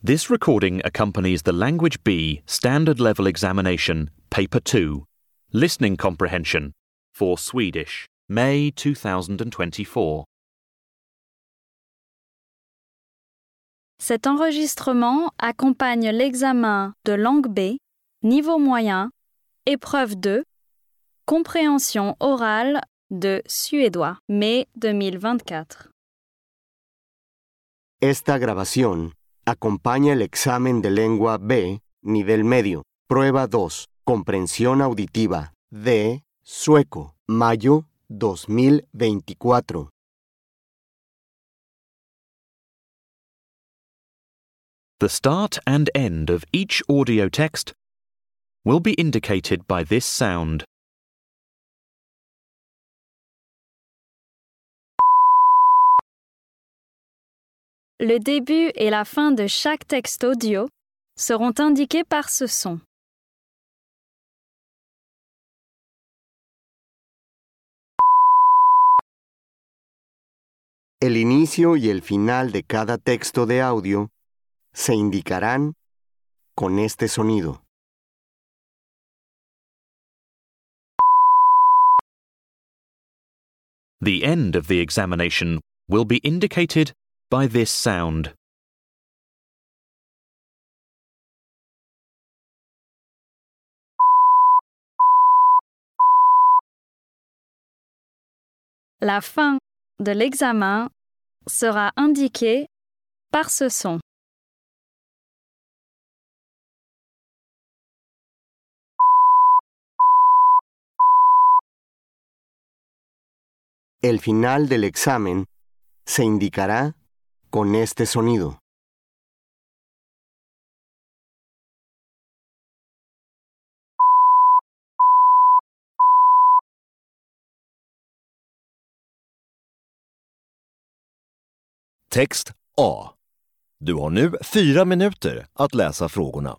This recording accompanies the Language B Standard Level Examination, Paper 2, Listening Comprehension, for Swedish, May 2024. Cet enregistrement accompagne l'examen de langue B, niveau moyen, épreuve 2, compréhension orale de suédois, mai 2024. Esta grabación acompaña el examen de lengua B, nivel medio, prueba 2, comprensión auditiva, de sueco, mayo 2024. The start and end of each audio text will be indicated by this sound. Le début et la fin de chaque texte audio seront indiqués par ce son. El inicio y el final de cada texto de audio se indicarán con este sonido. The end of the examination will be indicated by this sound. La fin de l'examen sera indiquée par ce son. El final del examen se indicará con este sonido. Text A. Du har nu 4 minuter att läsa frågorna.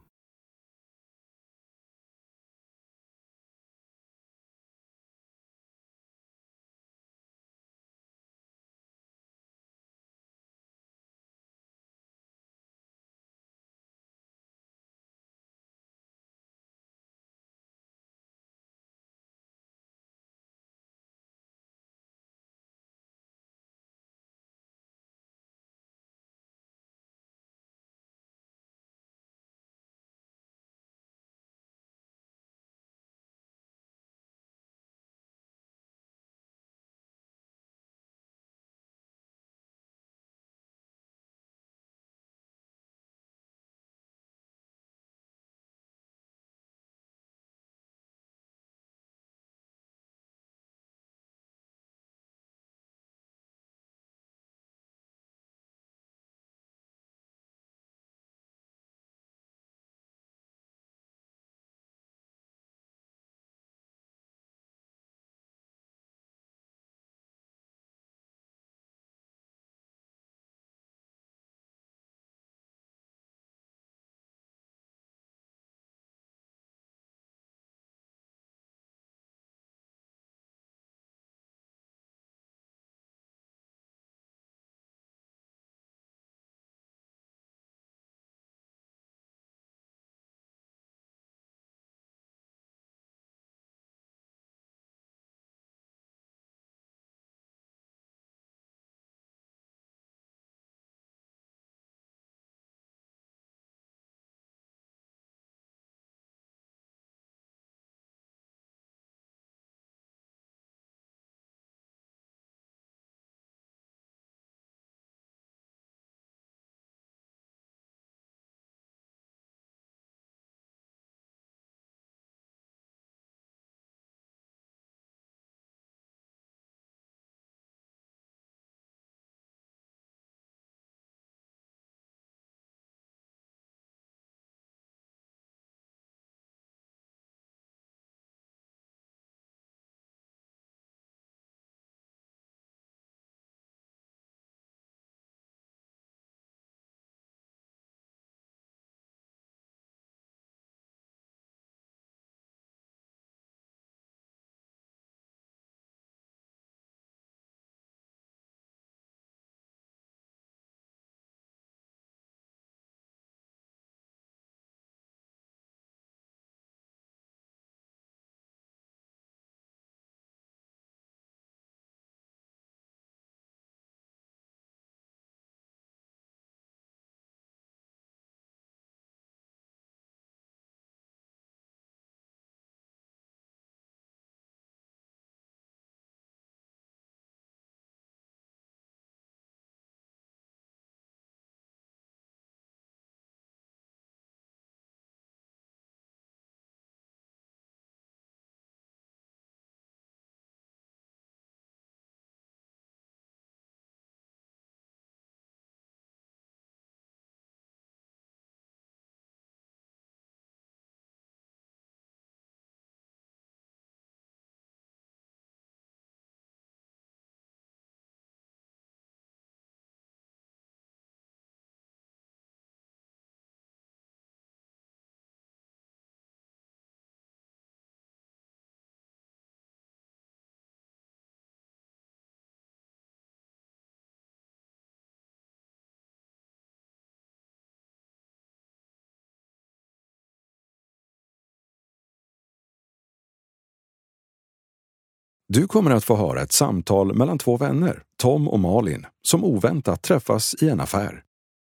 Du kommer att få höra ett samtal mellan två vänner, Tom och Malin, som oväntat träffas i en affär.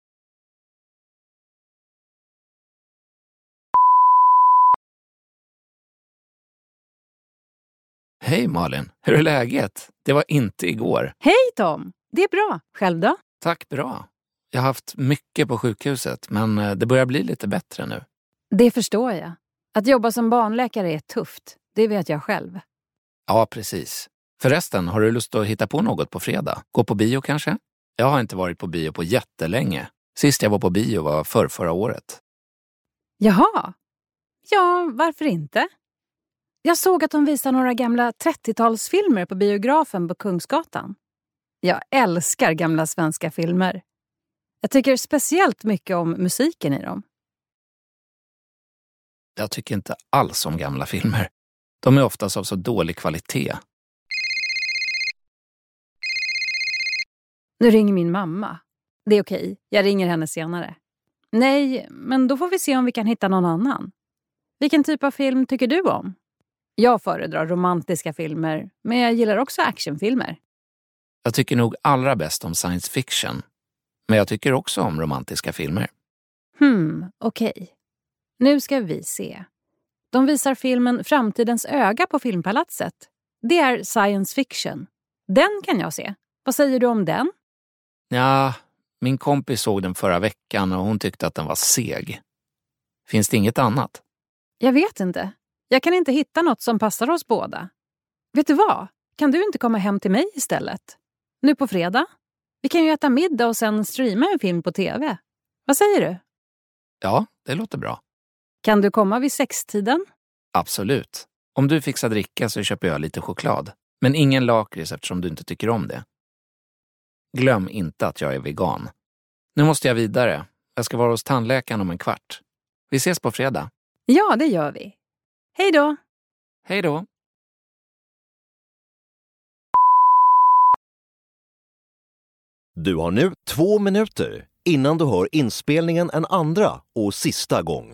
Hej Malin, hur är läget? Det var inte igår. Hej Tom, det är bra. Själv då? Tack, bra. Jag har haft mycket på sjukhuset, men det börjar bli lite bättre nu. Det förstår jag. Att jobba som barnläkare är tufft, det vet jag själv. Ja, precis. Förresten, har du lust att hitta på något på fredag? Gå på bio kanske? Jag har inte varit på bio på jättelänge. Sist jag var på bio var förra året. Jaha. Ja, varför inte? Jag såg att de visar några gamla 30-talsfilmer på biografen på Kungsgatan. Jag älskar gamla svenska filmer. Jag tycker speciellt mycket om musiken i dem. Jag tycker inte alls om gamla filmer. De är oftast av så dålig kvalitet. Nu ringer min mamma. Det är okej, jag ringer henne senare. Nej, men då får vi se om vi kan hitta någon annan. Vilken typ av film tycker du om? Jag föredrar romantiska filmer, men jag gillar också actionfilmer. Jag tycker nog allra bäst om science fiction. Men jag tycker också om romantiska filmer. Okej. Nu ska vi se. De visar filmen Framtidens öga på Filmpalatset. Det är science fiction. Den kan jag se. Vad säger du om den? Ja, min kompis såg den förra veckan och hon tyckte att den var seg. Finns det inget annat? Jag vet inte. Jag kan inte hitta något som passar oss båda. Vet du vad? Kan du inte komma hem till mig istället? Nu på fredag? Vi kan ju äta middag och sen streama en film på tv. Vad säger du? Ja, det låter bra. Kan du komma vid 6-tiden? Absolut. Om du fixar dricka så köper jag lite choklad. Men ingen lakrits eftersom du inte tycker om det. Glöm inte att jag är vegan. Nu måste jag vidare. Jag ska vara hos tandläkaren om en kvart. Vi ses på fredag. Ja, det gör vi. Hej då! Hej då! Du har nu 2 minuter innan du hör inspelningen en andra och sista gång.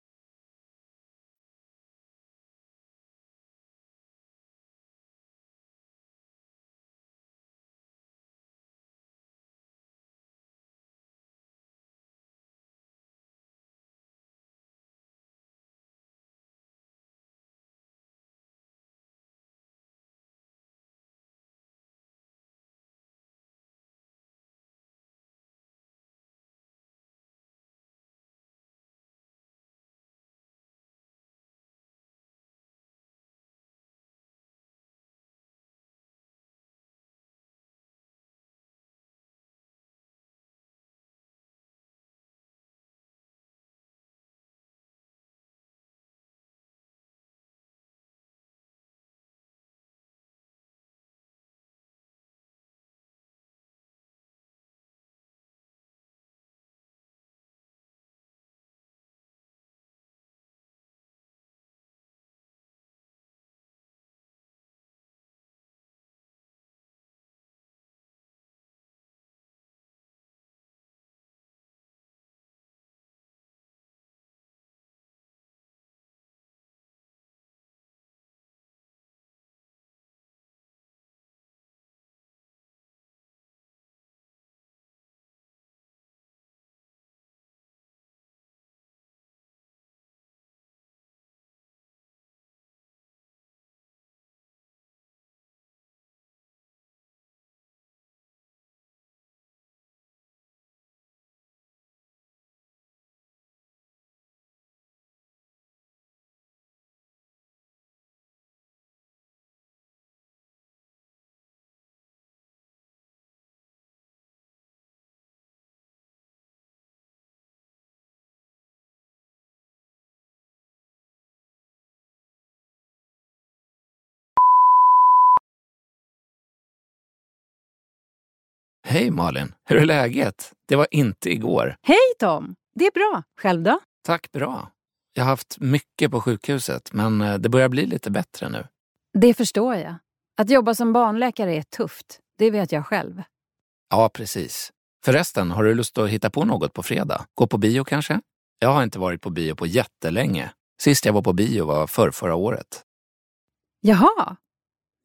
Hej Malin, hur är läget? Det var inte igår. Hej Tom, det är bra. Själv då? Tack, bra. Jag har haft mycket på sjukhuset, men det börjar bli lite bättre nu. Det förstår jag. Att jobba som barnläkare är tufft, det vet jag själv. Ja, precis. Förresten, har du lust att hitta på något på fredag? Gå på bio kanske? Jag har inte varit på bio på jättelänge. Sist jag var på bio var förra året. Jaha.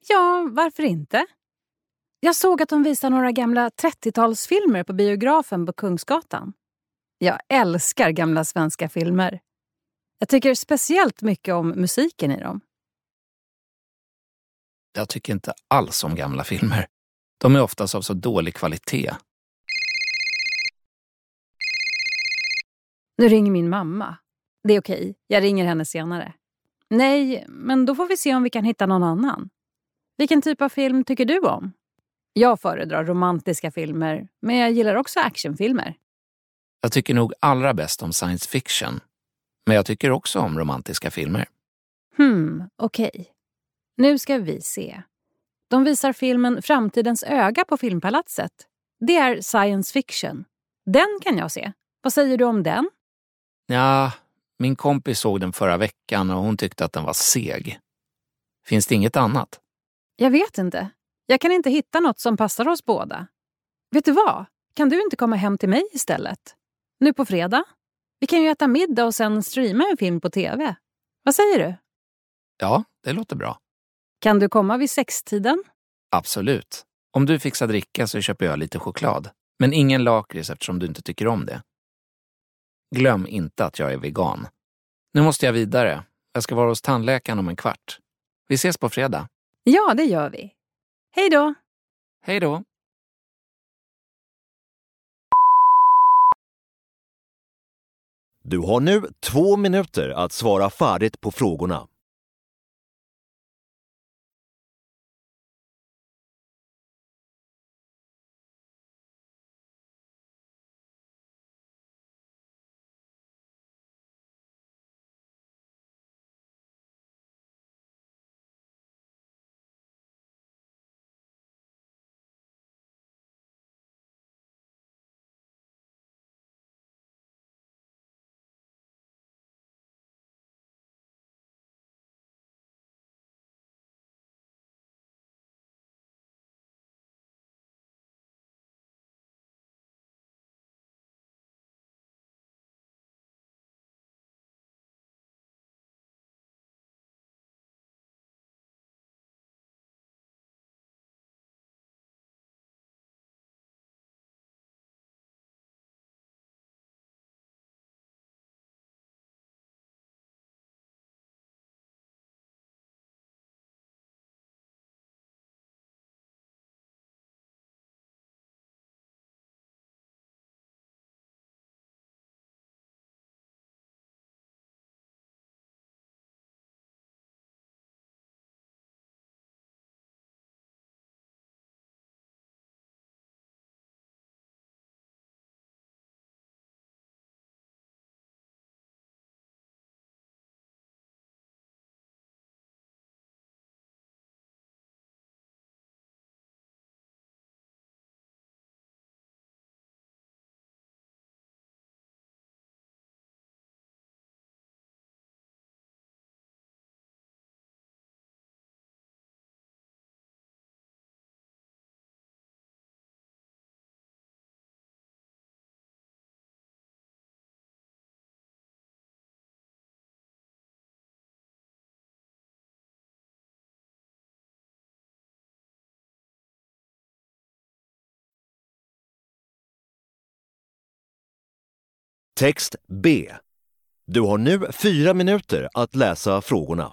Ja, varför inte? Jag såg att de visar några gamla 30-talsfilmer på biografen på Kungsgatan. Jag älskar gamla svenska filmer. Jag tycker speciellt mycket om musiken i dem. Jag tycker inte alls om gamla filmer. De är oftast av så dålig kvalitet. Nu ringer min mamma. Det är okej, jag ringer henne senare. Nej, men då får vi se om vi kan hitta någon annan. Vilken typ av film tycker du om? Jag föredrar romantiska filmer, men jag gillar också actionfilmer. Jag tycker nog allra bäst om science fiction. Men jag tycker också om romantiska filmer. Okej. Nu ska vi se. De visar filmen Framtidens öga på Filmpalatset. Det är science fiction. Den kan jag se. Vad säger du om den? Ja, min kompis såg den förra veckan och hon tyckte att den var seg. Finns det inget annat? Jag vet inte. Jag kan inte hitta något som passar oss båda. Vet du vad? Kan du inte komma hem till mig istället? Nu på fredag? Vi kan ju äta middag och sen streama en film på tv. Vad säger du? Ja, det låter bra. Kan du komma vid 6-tiden? Absolut. Om du fixar dricka så köper jag lite choklad. Men ingen lakrits eftersom du inte tycker om det. Glöm inte att jag är vegan. Nu måste jag vidare. Jag ska vara hos tandläkaren om en kvart. Vi ses på fredag. Ja, det gör vi. Hej då! Hej då! Du har nu 2 minuter att svara färdigt på frågorna. Text B. Du har nu 4 minuter att läsa frågorna.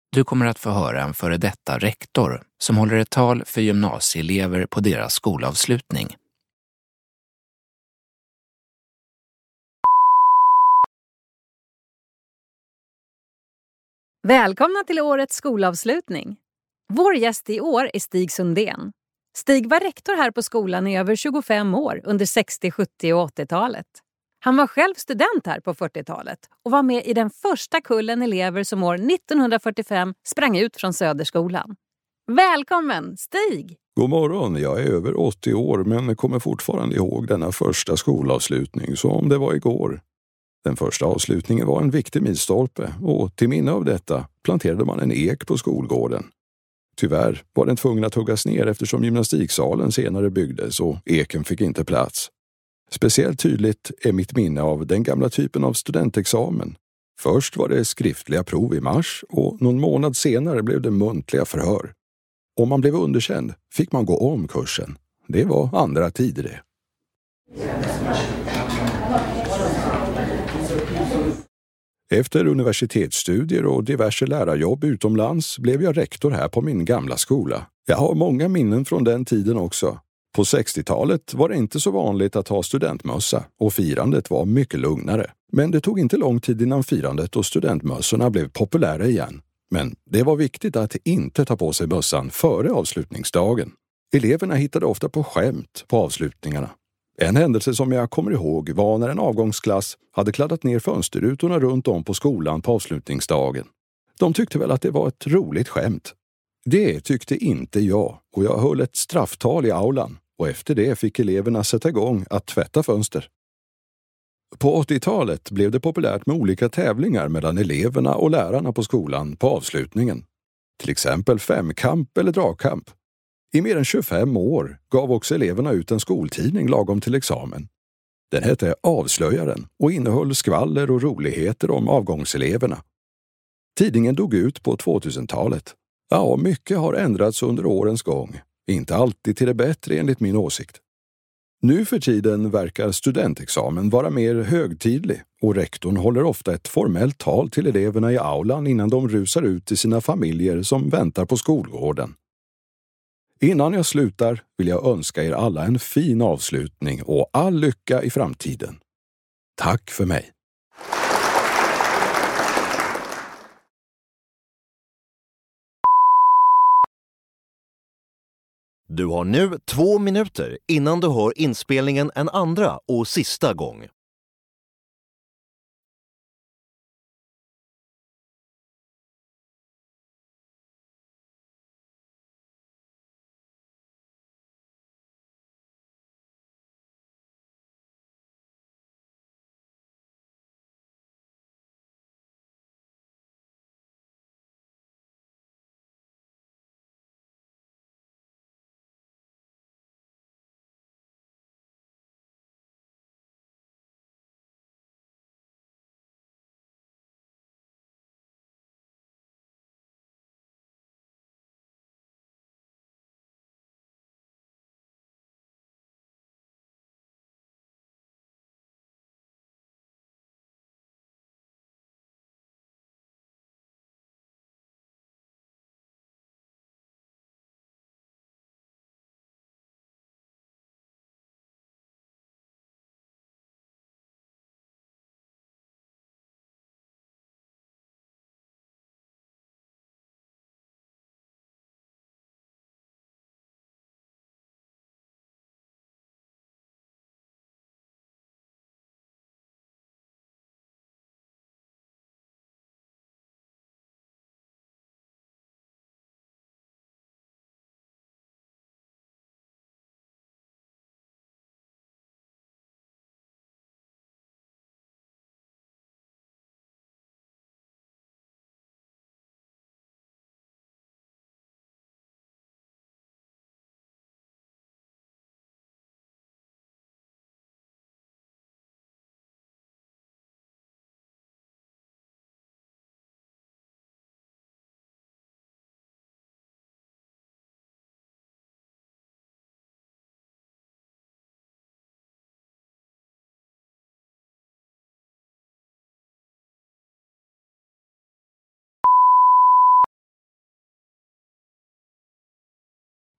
Du kommer att få höra en före detta rektor som håller ett tal för gymnasieelever på deras skolavslutning. Välkomna till årets skolavslutning. Vår gäst i år är Stig Sundén. Stig var rektor här på skolan i över 25 år under 60-, 70- och 80-talet. Han var själv student här på 40-talet och var med i den första kullen elever som år 1945 sprang ut från Söderskolan. Välkommen, Stig! God morgon, jag är över 80 år men kommer fortfarande ihåg denna första skolavslutning som det var igår. Den första avslutningen var en viktig milstolpe och till minne av detta planterade man en ek på skolgården. Tyvärr var den tvungen att huggas ner eftersom gymnastiksalen senare byggdes och eken fick inte plats. Speciellt tydligt är mitt minne av den gamla typen av studentexamen. Först var det skriftliga prov i mars och någon månad senare blev det muntliga förhör. Om man blev underkänd fick man gå om kursen. Det var andra tider det. Efter universitetsstudier och diverse lärarjobb utomlands blev jag rektor här på min gamla skola. Jag har många minnen från den tiden också. På 60-talet var det inte så vanligt att ha studentmössa och firandet var mycket lugnare. Men det tog inte lång tid innan firandet och studentmössorna blev populära igen. Men det var viktigt att inte ta på sig mössan före avslutningsdagen. Eleverna hittade ofta på skämt på avslutningarna. En händelse som jag kommer ihåg var när en avgångsklass hade kladdat ner fönsterrutorna runt om på skolan på avslutningsdagen. De tyckte väl att det var ett roligt skämt. Det tyckte inte jag och jag höll ett strafftal i aulan och efter det fick eleverna sätta igång att tvätta fönster. På 80-talet blev det populärt med olika tävlingar mellan eleverna och lärarna på skolan på avslutningen. Till exempel femkamp eller dragkamp. I mer än 25 år gav också eleverna ut en skoltidning lagom till examen. Den hette Avslöjaren och innehöll skvaller och roligheter om avgångseleverna. Tidningen dog ut på 2000-talet. Ja, mycket har ändrats under årens gång. Inte alltid till det bättre enligt min åsikt. Nu för tiden verkar studentexamen vara mer högtidlig och rektorn håller ofta ett formellt tal till eleverna i aulan innan de rusar ut till sina familjer som väntar på skolgården. Innan jag slutar vill jag önska er alla en fin avslutning och all lycka i framtiden. Tack för mig. Du har nu 2 minuter innan du hör inspelningen en andra och sista gång.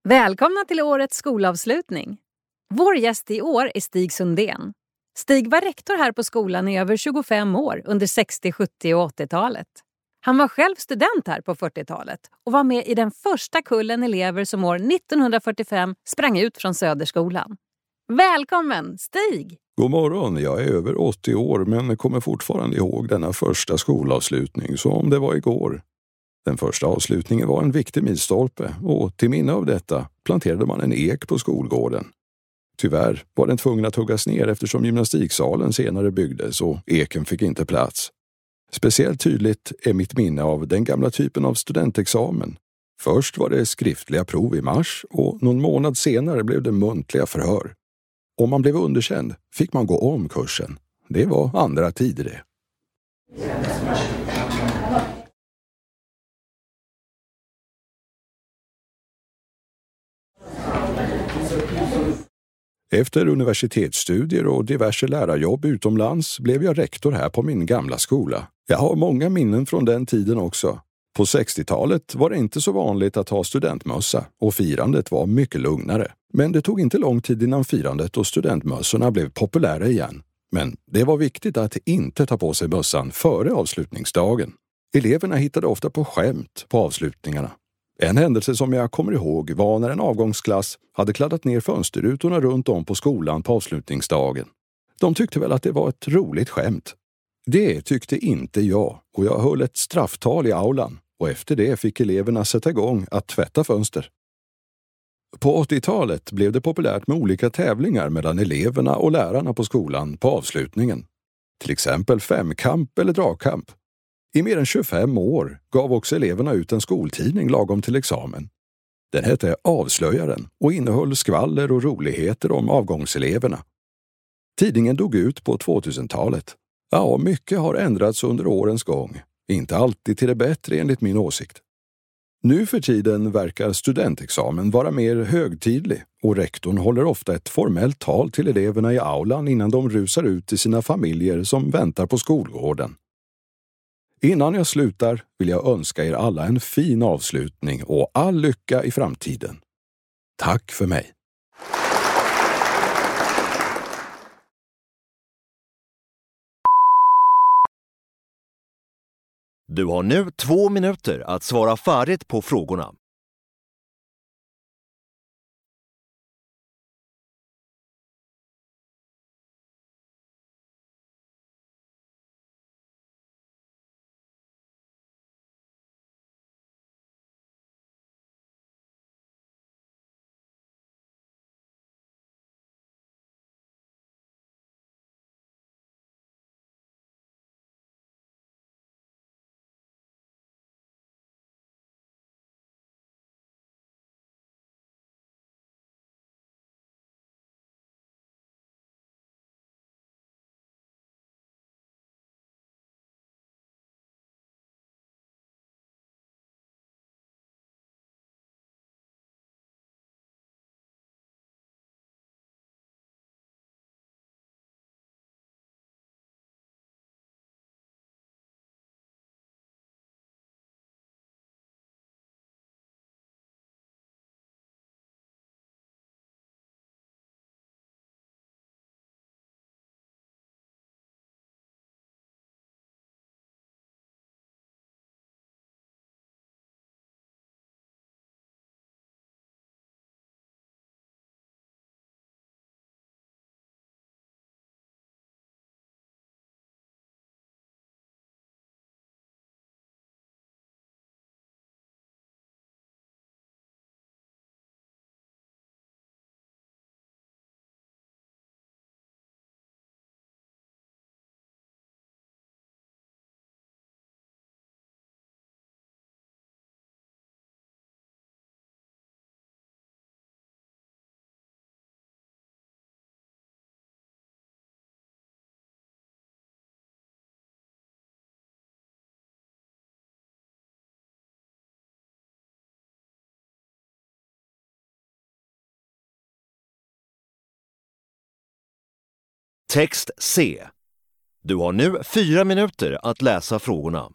Välkomna till årets skolavslutning. Vår gäst i år är Stig Sundén. Stig var rektor här på skolan i över 25 år under 60-, 70- och 80-talet. Han var själv student här på 40-talet och var med i den första kullen elever som år 1945 sprang ut från Söderskolan. Välkommen, Stig! God morgon, jag är över 80 år men kommer fortfarande ihåg denna första skolavslutning som det var igår. Den första avslutningen var en viktig milstolpe och till minne av detta planterade man en ek på skolgården. Tyvärr var den tvungen att huggas ner eftersom gymnastiksalen senare byggdes och eken fick inte plats. Speciellt tydligt är mitt minne av den gamla typen av studentexamen. Först var det skriftliga prov i mars och någon månad senare blev det muntliga förhör. Om man blev underkänd fick man gå om kursen. Det var andra tider det. Efter universitetsstudier och diverse lärarjobb utomlands blev jag rektor här på min gamla skola. Jag har många minnen från den tiden också. På 60-talet var det inte så vanligt att ha studentmössa och firandet var mycket lugnare. Men det tog inte lång tid innan firandet och studentmössorna blev populära igen. Men det var viktigt att inte ta på sig mössan före avslutningsdagen. Eleverna hittade ofta på skämt på avslutningarna. En händelse som jag kommer ihåg var när en avgångsklass hade kladdat ner fönsterrutorna runt om på skolan på avslutningsdagen. De tyckte väl att det var ett roligt skämt. Det tyckte inte jag och jag höll ett strafftal i aulan och efter det fick eleverna sätta igång att tvätta fönster. På 80-talet blev det populärt med olika tävlingar mellan eleverna och lärarna på skolan på avslutningen. Till exempel femkamp eller dragkamp. I mer än 25 år gav också eleverna ut en skoltidning lagom till examen. Den hette Avslöjaren och innehöll skvaller och roligheter om avgångseleverna. Tidningen dog ut på 2000-talet. Ja, mycket har ändrats under årens gång. Inte alltid till det bättre enligt min åsikt. Nu för tiden verkar studentexamen vara mer högtidlig och rektorn håller ofta ett formellt tal till eleverna i aulan innan de rusar ut till sina familjer som väntar på skolgården. Innan jag slutar vill jag önska er alla en fin avslutning och all lycka i framtiden. Tack för mig. Du har nu 2 minuter att svara färdigt på frågorna. Text C. Du har nu 4 minuter att läsa frågorna.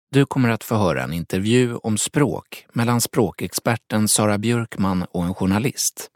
Du kommer att få höra en intervju om språk mellan språkexperten Sara Björkman och en journalist.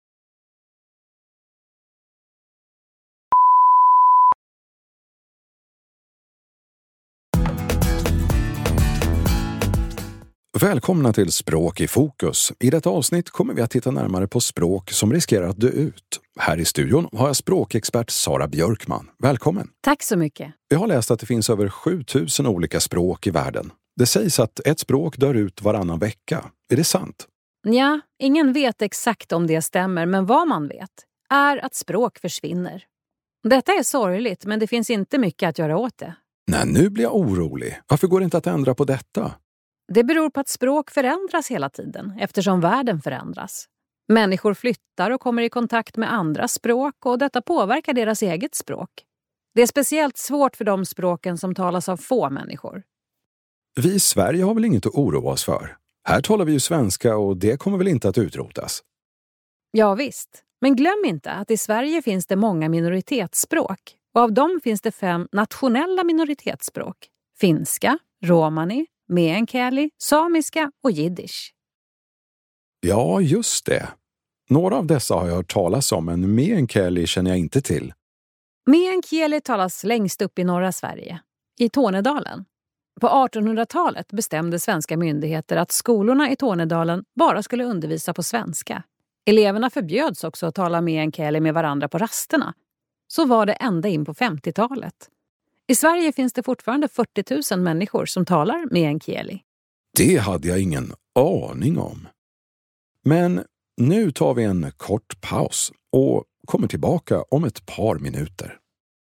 Välkomna till Språk i fokus. I detta avsnitt kommer vi att titta närmare på språk som riskerar att dö ut. Här i studion har jag språkexpert Sara Björkman. Välkommen! Tack så mycket. Jag har läst att det finns över 7000 olika språk i världen. Det sägs att ett språk dör ut varannan vecka. Är det sant? Ja, ingen vet exakt om det stämmer, men vad man vet är att språk försvinner. Detta är sorgligt, men det finns inte mycket att göra åt det. Nej, nu blir jag orolig. Varför går det inte att ändra på detta? Det beror på att språk förändras hela tiden, eftersom världen förändras. Människor flyttar och kommer i kontakt med andra språk och detta påverkar deras eget språk. Det är speciellt svårt för de språken som talas av få människor. Vi i Sverige har väl inget att oroa oss för? Här talar vi ju svenska och det kommer väl inte att utrotas? Ja visst, men glöm inte att i Sverige finns det många minoritetsspråk och av dem finns det 5 nationella minoritetsspråk. Finska, romani, meänkieli, samiska och jiddisch. Ja, just det. Några av dessa har jag hört talas om, men meänkieli känner jag inte till. Meänkieli talas längst upp i norra Sverige, i Tornedalen. På 1800-talet bestämde svenska myndigheter att skolorna i Tornedalen bara skulle undervisa på svenska. Eleverna förbjöds också att tala meänkieli med varandra på rasterna. Så var det ända in på 50-talet. I Sverige finns det fortfarande 40 000 människor som talar meänkieli. Det hade jag ingen aning om. Men nu tar vi en kort paus och kommer tillbaka om ett par minuter.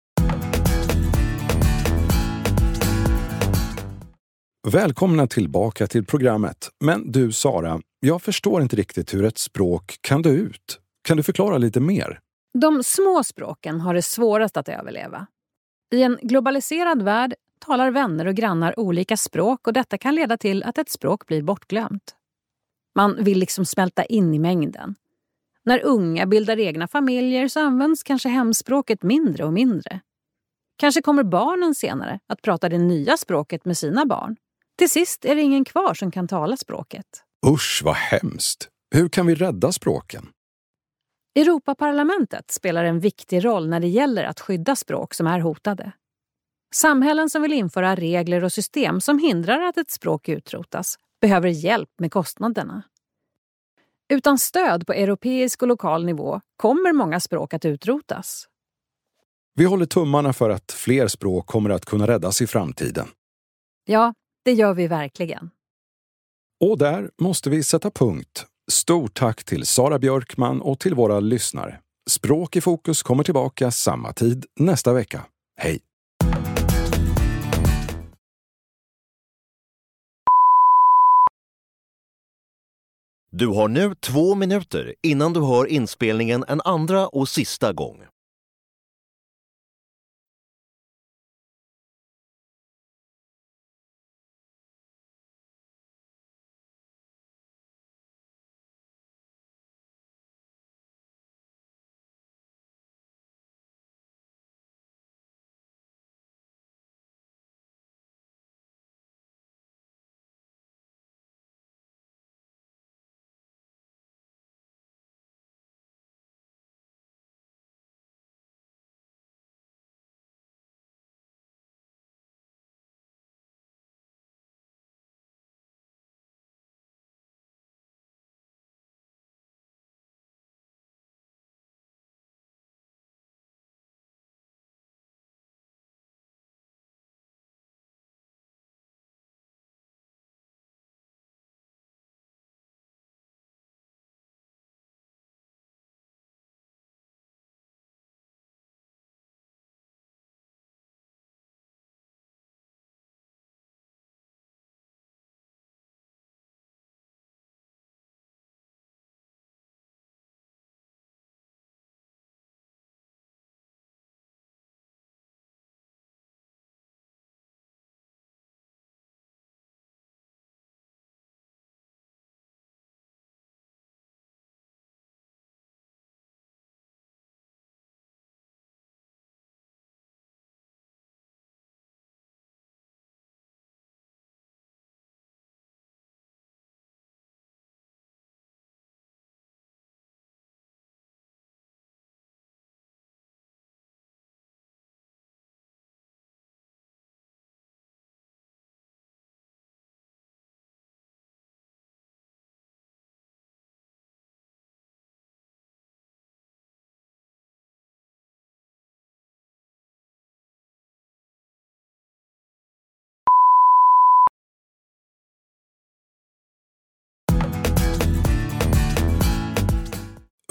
Välkomna tillbaka till programmet. Men du Sara, jag förstår inte riktigt hur ett språk kan dö ut. Kan du förklara lite mer? De små språken har det svårast att överleva. I en globaliserad värld talar vänner och grannar olika språk och detta kan leda till att ett språk blir bortglömt. Man vill liksom smälta in i mängden. När unga bildar egna familjer så används kanske hemspråket mindre och mindre. Kanske kommer barnen senare att prata det nya språket med sina barn. Till sist är det ingen kvar som kan tala språket. Usch, vad hemskt. Hur kan vi rädda språken? Europaparlamentet spelar en viktig roll när det gäller att skydda språk som är hotade. Samhällen som vill införa regler och system som hindrar att ett språk utrotas behöver hjälp med kostnaderna. Utan stöd på europeisk och lokal nivå kommer många språk att utrotas. Vi håller tummarna för att fler språk kommer att kunna räddas i framtiden. Ja, det gör vi verkligen. Och där måste vi sätta punkt. Stort tack till Sara Björkman och till våra lyssnare. Språk i fokus kommer tillbaka samma tid nästa vecka. Hej! Du har nu 2 minuter innan du hör inspelningen en andra och sista gång.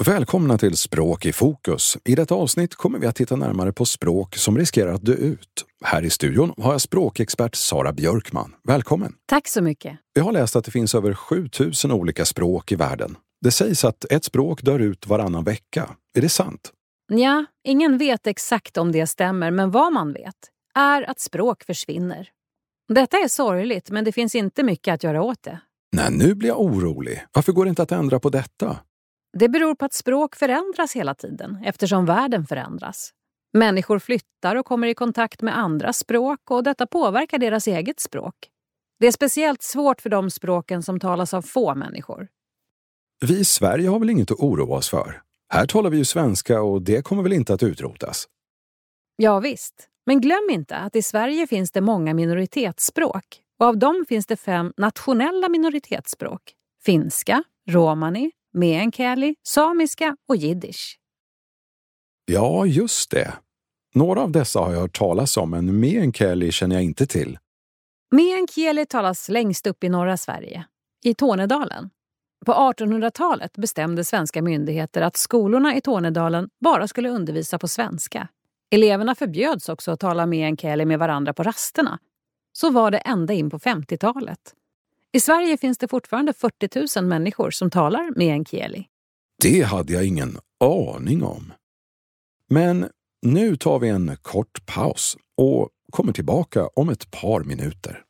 Välkomna till Språk i fokus. I detta avsnitt kommer vi att titta närmare på språk som riskerar att dö ut. Här i studion har jag språkexpert Sara Björkman. Välkommen! Tack så mycket. Jag har läst att det finns över 7000 olika språk i världen. Det sägs att ett språk dör ut varannan vecka. Är det sant? Ja, ingen vet exakt om det stämmer, men vad man vet är att språk försvinner. Detta är sorgligt, men det finns inte mycket att göra åt det. Nej, nu blir jag orolig. Varför går det inte att ändra på detta? Det beror på att språk förändras hela tiden, eftersom världen förändras. Människor flyttar och kommer i kontakt med andra språk och detta påverkar deras eget språk. Det är speciellt svårt för de språken som talas av få människor. Vi i Sverige har väl inget att oroa oss för? Här talar vi ju svenska och det kommer väl inte att utrotas? Ja visst, men glöm inte att i Sverige finns det många minoritetsspråk och av dem finns det 5 nationella minoritetsspråk. Finska, romani, meänkieli, samiska och jiddisch. Ja, just det. Några av dessa har jag hört talas om, men meänkieli känner jag inte till. Meänkieli talas längst upp i norra Sverige, i Tornedalen. På 1800-talet bestämde svenska myndigheter att skolorna i Tornedalen bara skulle undervisa på svenska. Eleverna förbjöds också att tala meänkieli med varandra på rasterna. Så var det ända in på 50-talet. I Sverige finns det fortfarande 40 000 människor som talar meänkieli. Det hade jag ingen aning om. Men nu tar vi en kort paus och kommer tillbaka om ett par minuter.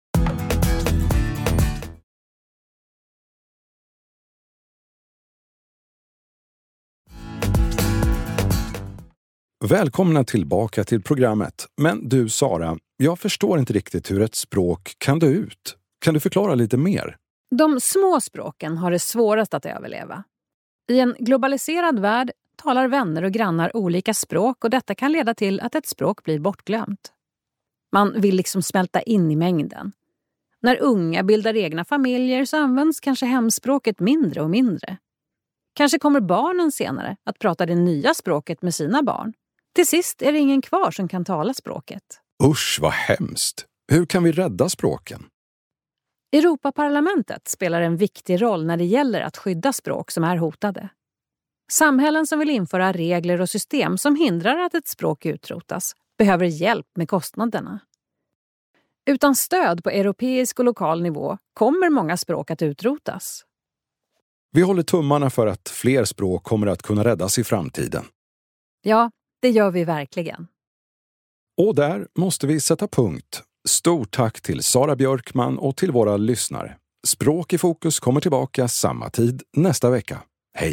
Välkomna tillbaka till programmet. Men du Sara, jag förstår inte riktigt hur ett språk kan dö ut. Kan du förklara lite mer? De små språken har det svårast att överleva. I en globaliserad värld talar vänner och grannar olika språk och detta kan leda till att ett språk blir bortglömt. Man vill liksom smälta in i mängden. När unga bildar egna familjer så används kanske hemspråket mindre och mindre. Kanske kommer barnen senare att prata det nya språket med sina barn. Till sist är det ingen kvar som kan tala språket. Usch, vad hemskt. Hur kan vi rädda språken? Europaparlamentet spelar en viktig roll när det gäller att skydda språk som är hotade. Samhällen som vill införa regler och system som hindrar att ett språk utrotas behöver hjälp med kostnaderna. Utan stöd på europeisk och lokal nivå kommer många språk att utrotas. Vi håller tummarna för att fler språk kommer att kunna räddas i framtiden. Ja, det gör vi verkligen. Och där måste vi sätta punkt. Stort tack till Sara Björkman och till våra lyssnare. Språk i fokus kommer tillbaka samma tid nästa vecka. Hej!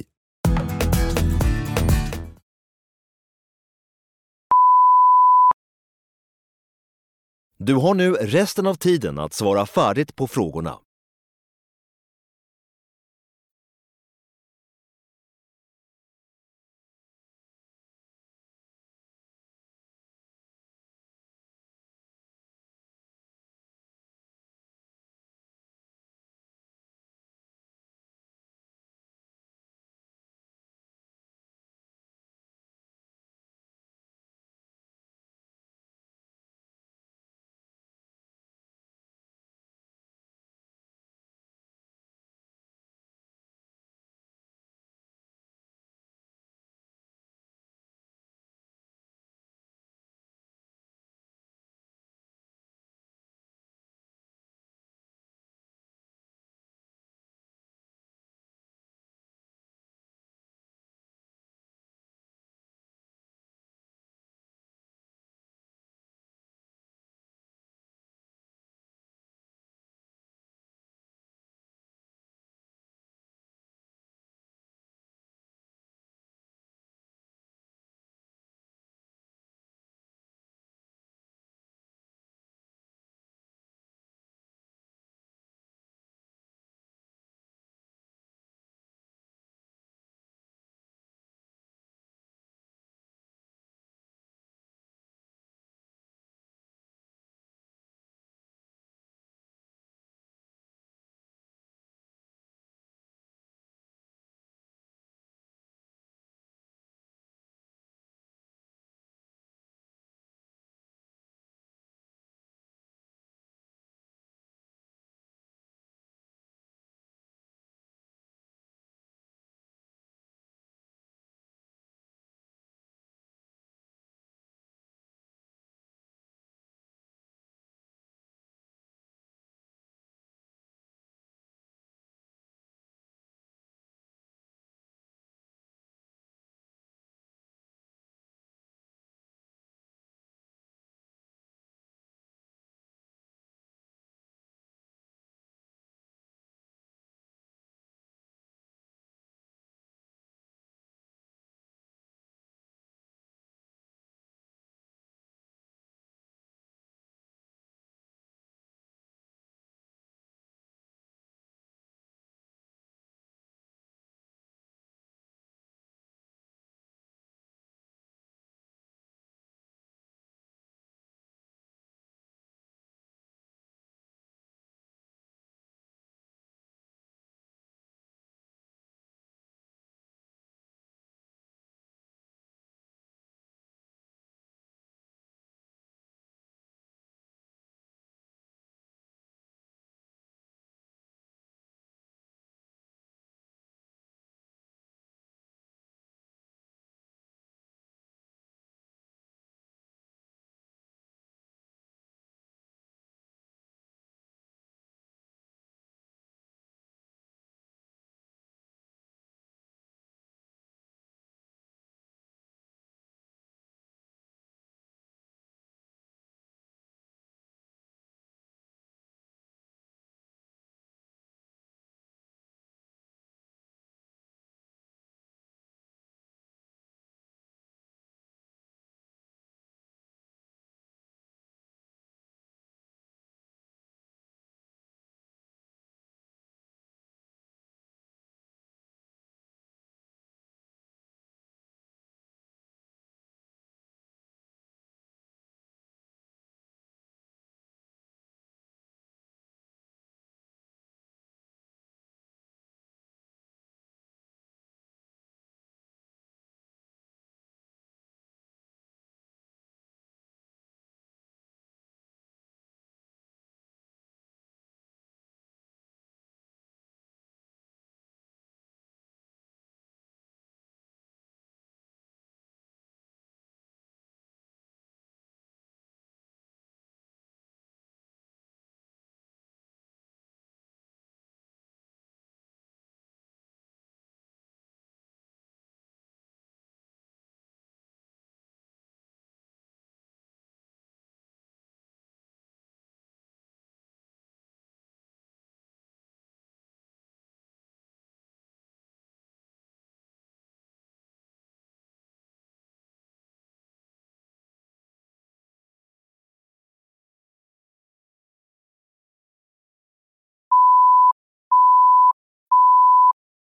Du har nu resten av tiden att svara färdigt på frågorna.